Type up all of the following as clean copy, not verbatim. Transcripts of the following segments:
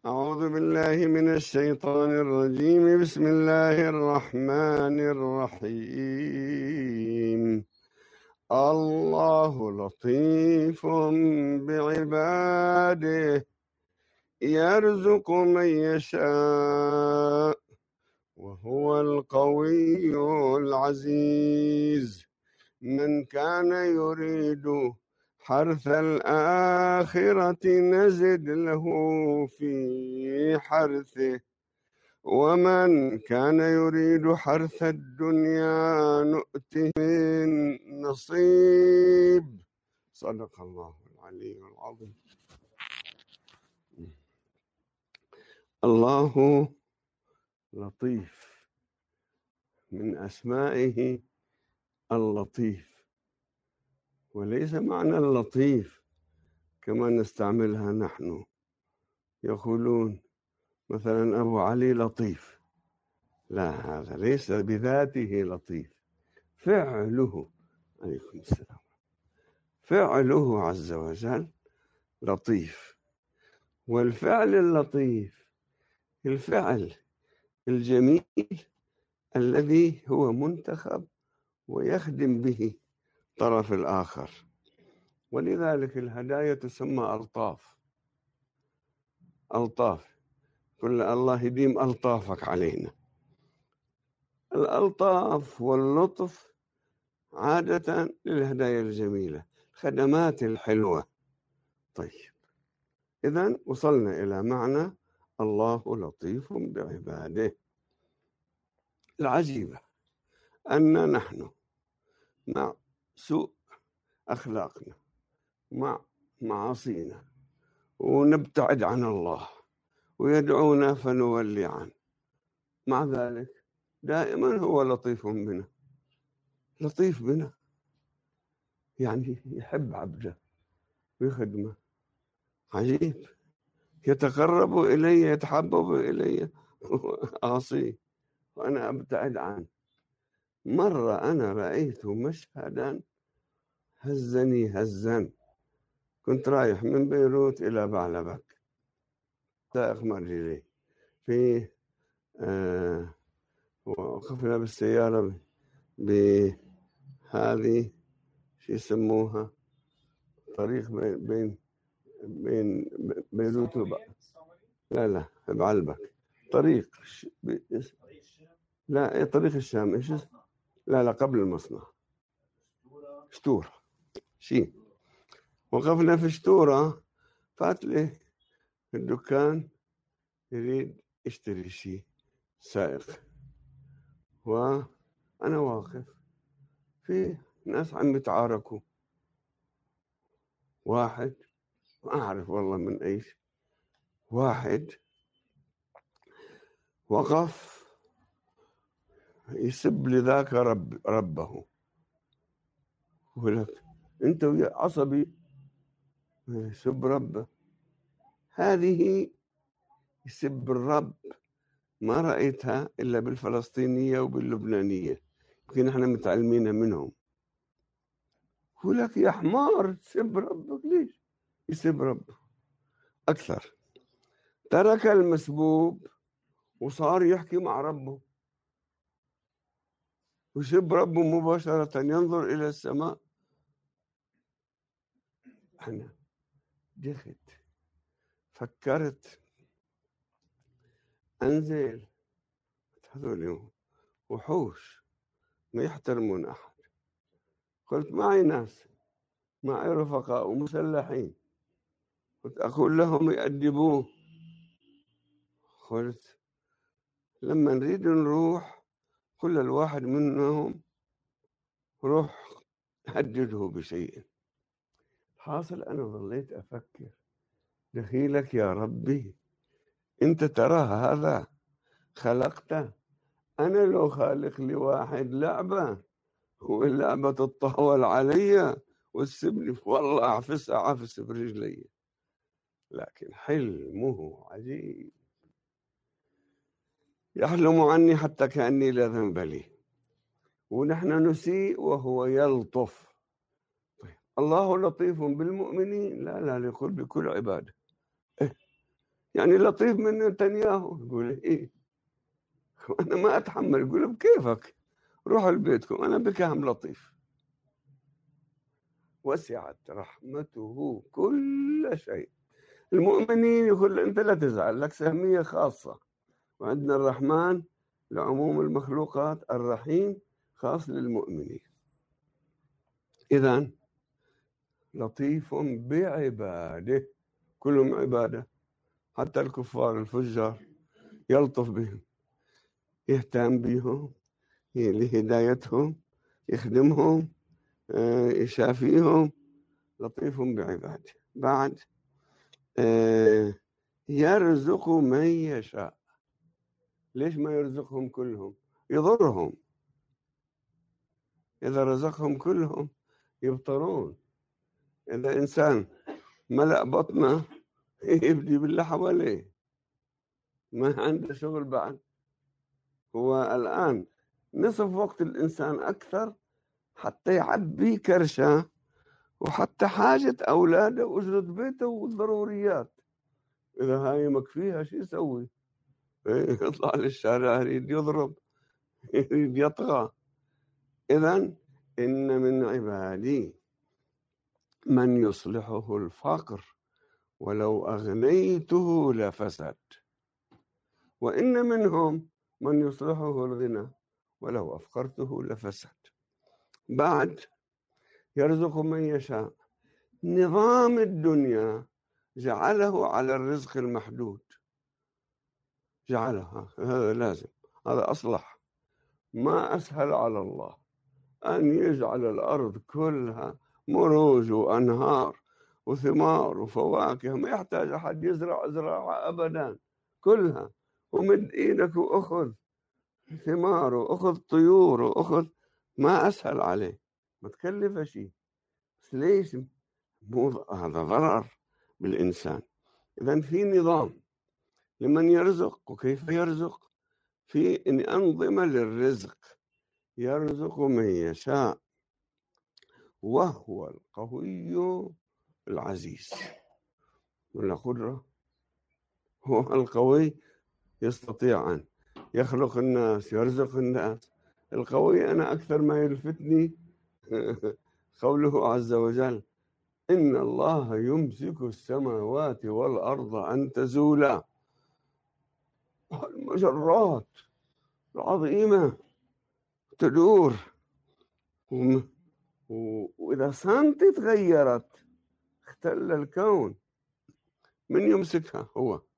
أعوذ بالله من الشيطان الرجيم. بسم الله الرحمن الرحيم. الله لطيف بعباده يرزق من يشاء وهو القوي العزيز. من كان يريد حرث الآخرة نزد له في حرثه ومن كان يريد حرث الدنيا نؤته من نصيب. صدق الله العلي العظيم. الله لطيف، من أسمائه اللطيف، وليس معنى اللطيف كما نستعملها نحن. يقولون مثلا أبو علي لطيف، لا، هذا ليس بذاته لطيف، فعله، عليكم السلام، فعله عز وجل لطيف. والفعل اللطيف الفعل الجميل الذي هو منتخب ويخدم به الطرف الآخر، ولذلك الهدايا تسمى ألطاف. ألطاف، كل الله يديم ألطافك علينا. الألطاف واللطف عادة للهدايا الجميلة، خدمات الحلوة. طيب، إذن وصلنا إلى معنى الله لطيف بعباده. العجيبة أن نحن مع سوء أخلاقنا، مع معاصينا، ونبتعد عن الله ويدعونا فنولي عنه، مع ذلك دائما هو لطيف بنا، لطيف بنا، يعني يحب عبده ويخدمه. عجيب، يتقرب إلي، يتحبب إلي، أعصيه وأنا أبتعد عنه. مرة أنا رأيت مشهدا هزني هزا. كنت رايح من بيروت إلى بعلبك، سائق مر لي في وقفنا بالسيارة بهذه شو يسموها، طريق بين بيروت لا بعلبك، طريق لا، طريق الشام، ايش لا قبل المصنع، شتورة شيء. وقفنا في شتورة، فات لي في الدكان يريد يشتري شيء سائق، وأنا واقف، في ناس عم يتعاركوا، واحد ما أعرف والله من أيش، واحد وقف يسب لذاك ربه، ولك أنت عصبي، يسب ربه. هذه يسب الرب ما رأيتها إلا بالفلسطينية وباللبنانية، يمكن احنا متعلمينها منهم. يقول لك يا حمار تسب ربك، ليش يسب ربه أكثر؟ ترك المسبوب وصار يحكي مع ربه ويسب ربه مباشرة، ينظر إلى السماء. أنا دخت، فكرت أنزل، هذول وحوش ما يحترمون أحد. قلت معي ناس، معي رفقاء ومسلحين، قلت أقول لهم يأدبوه. قلت لما نريد نروح كل الواحد منهم روح هدده بشيء. حاصل أنا ظليت أفكر، دخيلك يا ربي، أنت ترى هذا خلقته؟ أنا لو خالق لي واحد لعبة واللعبة تتطاول علي والسبني، والله أعفس برجلي. لكن حلمه عجيب، يحلم عني حتى كأني لا ذنب لي، ونحن نسيء وهو يلطف. طيب، الله لطيف بالمؤمنين، لا يقول بكل عباده. يعني لطيف من نتنياهو. يقول إيه أنا ما أتحمل. يقول بكيفك روحوا لبيتكم أنا بكهم لطيف. وسعت رحمته كل شيء. المؤمنين يقول أنت لا تزعل لك سهمية خاصة. وعندنا الرحمن لعموم المخلوقات، الرحيم خاص للمؤمنين. إذن لطيف بعباده، كلهم عبادة، حتى الكفار الفجار يلطف بهم، يهتم بهم لهدايتهم، يخدمهم، يشافيهم، لطيف بعباده. بعد يرزق من يشاء. ليش ما يرزقهم كلهم؟ يضرهم. إذا رزقهم كلهم يبطرون. إذا إنسان ملأ بطنه يبدي بالله حواليه، ما عنده شغل بعد. هو الآن نصف وقت الإنسان أكثر حتى يعبي كرشة وحتى حاجة أولاده وأجرة بيته والضروريات. إذا هاي مكفيها شو يسوي؟ يطلع للشارع يريد يضرب، يريد يطغى. إذن إن من عبادي من يصلحه الفقر ولو أغنيته لفسد، وإن منهم من يصلحه الغنى ولو أفقرته لفسد. بعد يرزق من يشاء. نظام الدنيا جعله على الرزق المحدود، جعلها هذا لازم، هذا أصلح. ما أسهل على الله أن يجعل الأرض كلها مروج وأنهار وثمار وفواكه، ما يحتاج أحد يزرع زراعة أبدا، كلها ومد إيدك وأخذ ثمار وأخذ طيور وأخذ. ما أسهل عليه، ما تكلف شيء. بس ليش؟ هذا ضرر بالإنسان. إذن في نظام لمن يرزق وكيف يرزق، في أنظمة للرزق. يرزق من يشاء وهو القوي العزيز. ولا قدرة، هو القوي يستطيع أن يخلق الناس، يرزق الناس. القوي أنا أكثر ما يلفتني قوله عز وجل إن الله يمسك السماوات والأرض أن تزولا. المجرات العظيمة تدور، وإذا سنتي تغيرت اختل الكون. من يمسكها؟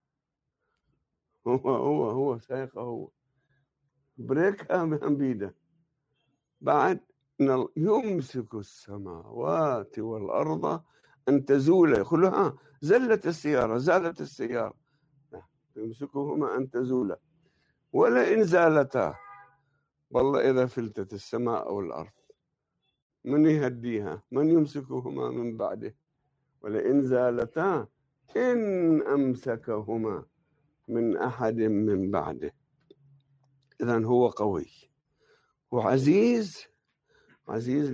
هو سايقها، هو بريكها من بيده. بعد يمسك السماوات والأرض أن تزولا. يقول زلت السيارة، زالت السيارة، يمسكهما أن تزولا ولئن زالتا. والله إذا فلتت السماء والأرض من يهديها؟ من يمسكهما من بعده؟ ولئن زالتا إن أمسكهما من أحد من بعده. إذن هو قوي وعزيز. عزيز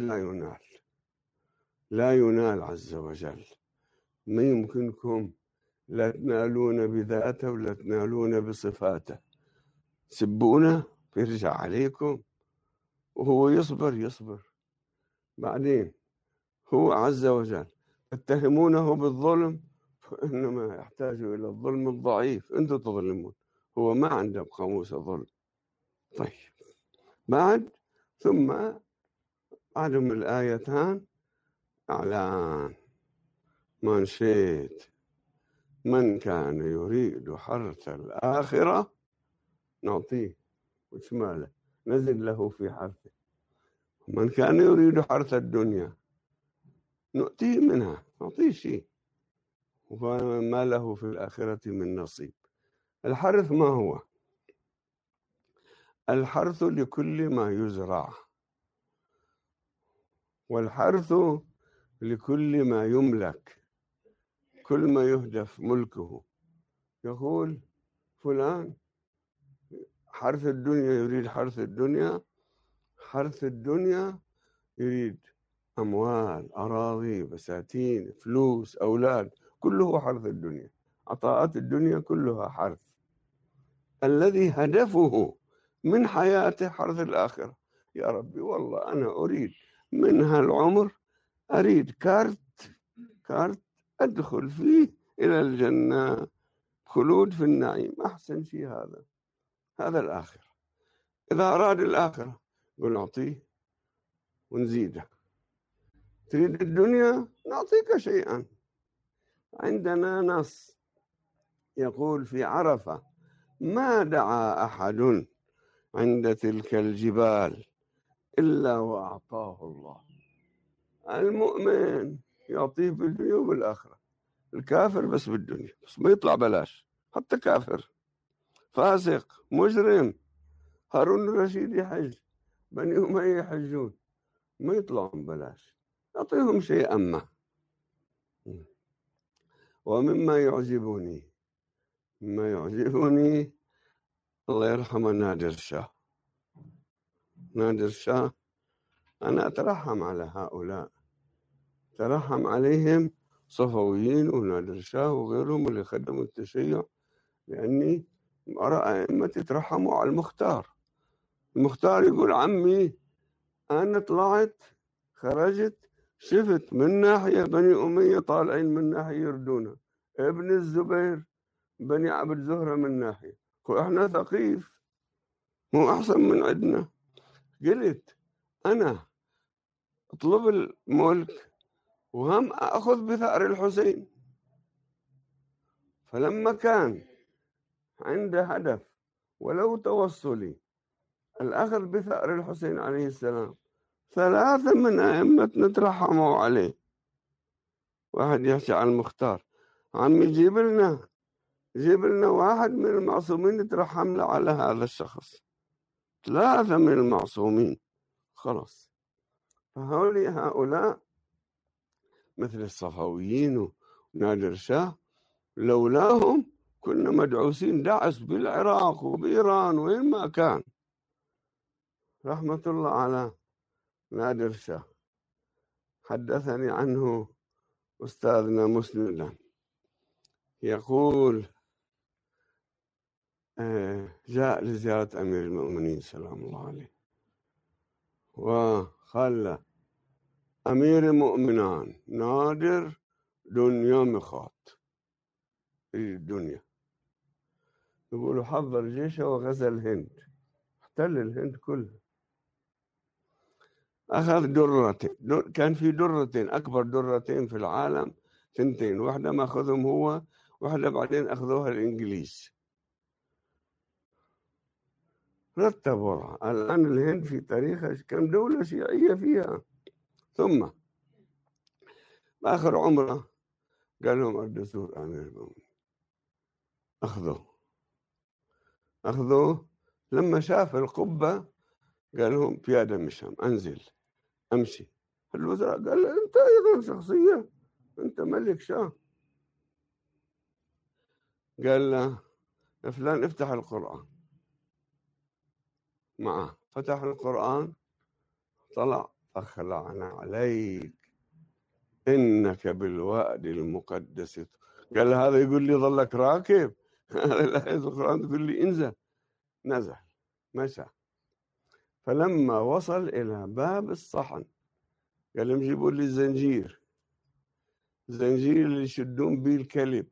لا ينال عز وجل. ما يمكنكم لا تنالون بذاته ولا تنالون بصفاته. تسبونه يرجع عليكم، وهو يصبر. بعدين هو عز وجل تتهمونه بالظلم، فإنما يحتاج إلى الظلم الضعيف. أنتم تظلمون، هو ما عنده قاموس الظلم. طيب بعد ثم عدم الآيتان إعلان ما نشيت. من كان يريد حرث الآخرة نعطيه وشماله، نزل له في حرثه. من كان يريد حرث الدنيا نؤتيه منها، نعطيه شيء، وما له في الآخرة من نصيب. الحرث ما هو؟ الحرث لكل ما يزرع، والحرث لكل ما يملك، كل ما يهدف ملكه. يقول فلان حرث الدنيا، يريد حرث الدنيا. حرث الدنيا يريد أموال، أراضي، بساتين، فلوس، أولاد، كله حرث الدنيا. عطاءات الدنيا كلها حرث، الذي هدفه من حياته حرث الآخرة. يا ربي والله أنا أريد من هالعمر أريد كارت أدخل فيه إلى الجنة، خلود في النعيم، أحسن شيء هذا الآخرة. إذا أراد الآخرة قل نعطيه ونزيده. تريد الدنيا نعطيك شيئا. عندنا نص يقول في عرفة: ما دعا أحد عند تلك الجبال إلا وأعطاه الله. المؤمن يعطيه بالدنيا وبالآخرة، الكافر بس بالدنيا، بس ما يطلع بلاش. حتى كافر فاسق مجرم، هارون الرشيد يحج، بني أمية يحجون، ما يطلعون بلاش، أعطيهم شيئا ما. ومما يعجبني الله يرحمه نادر شاه. أنا أترحم على هؤلاء، ترحم عليهم صفويين ونادر شاه وغيرهم اللي خدموا التشيع، لأني أرى أئمة يترحموا على المختار يقول: عمي أنا طلعت خرجت شفت من ناحية بني أمية طالعين من ناحية يردونها، ابن الزبير بني عبد زهرة من ناحية، وإحنا ثقيف مو أحسن من عندنا. قلت أنا أطلب الملك وهم أخذ بثأر الحسين. فلما كان عنده هدف ولو توصلي الأخذ بثأر الحسين عليه السلام، 3 من أئمتنا ترحموا عليه. واحد يحكي عن المختار: عمي جيب لنا واحد من المعصومين ترحم له على هذا الشخص. 3 من المعصومين خلاص. هؤلاء مثل الصفويين ونادر شاه، لولاهم كنا مدعوسين دعس بالعراق وبإيران وين ما كان. رحمة الله على نادر شاه. حدثني عنه أستاذنا مسندا يقول: جاء لزيارة أمير المؤمنين سلام الله عليه، وقال أمير المؤمنان نادر دنيا مخاط الدنيا، يقولوا حضر جيشه وغزا الهند، احتل الهند كلها، أخذ درتين. كان في درتين، أكبر درتين في العالم 2، واحدة ما أخذهم هو، واحدة بعدين أخذوها الإنجليز. رتبوها. الآن الهند في تاريخها كم دولة شيعية فيها. ثم بآخر عمره قال لهم الدستور أمير المؤمنين، أخذوه. لما شاف القبة قال لهم: بيادة مشام، أنزل أمشي. الوزراء قال له: أنت أيضا شخصية، أنت ملك شاه. قال له: يا فلان افتح القرآن. معه فتح القرآن، طلع: أخلعنا عليك إنك بالوادي المقدس. قال له: هذا يقول لي ظلك راكب؟ هذا الآية القرآن تقول لي انزل. نزل مشى. فلما وصل إلى باب الصحن قال لهم: جيبوا لي الزنجير اللي يشدون به الكلب.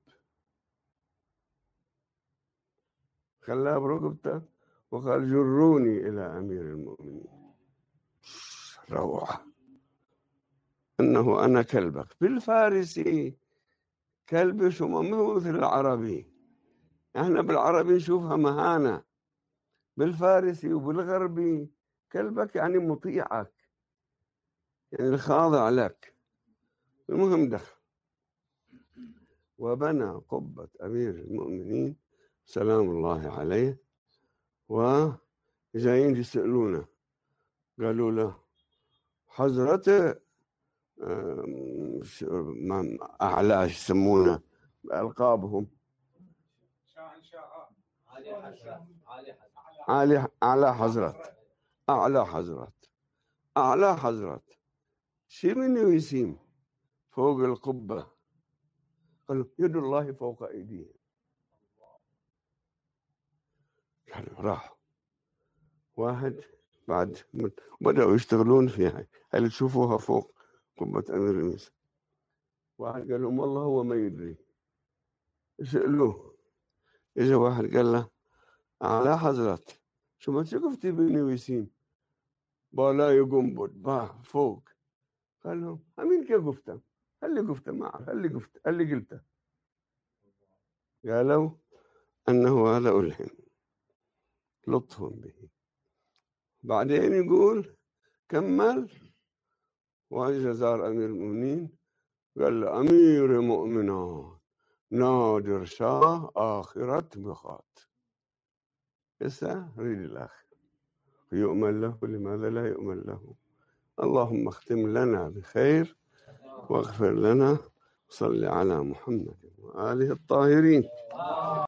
خلاه بركبته وقال: جروني إلى أمير المؤمنين. روعة. أنه أنا كلبك. بالفارسي كلب شو مو مثل العربي، احنا بالعربي نشوفها مهانة، بالفارسي وبالغربي كلبك يعني مطيعك، يعني الخاضع لك. المهم دخل وبنى قبة أمير المؤمنين سلام الله عليه، وجايين يسألونه قالوا له: حضرته أعلى يسمونه بألقابهم، أعلى حضرت شي من يسيم فوق القبة قالوا يد الله فوق أيديهم. راحوا واحد بعد بدأوا يشتغلون فيها، هل تشوفوها فوق قبة أمير المؤمنين. واحد قال لهم والله هو ما يدري. سألوه، إجا واحد قال له على حضرت شو ما شفتي بني ويسيم بالا يقوم با فوق. قال لهم أمين كيف قفته؟ هل قفته ما أعرف، هل قلته. قالوا أنه هذا ألهم لطف به. بعدين يقول كمل وإجا زار أمير المؤمنين قال له أمير المؤمنين نادر شاه آخرة مخاط. هسه ريد الآخر يؤمن له، لماذا لا يؤمن له؟ اللهم اختم لنا بخير واغفر لنا، صل على محمد وآله الطاهرين.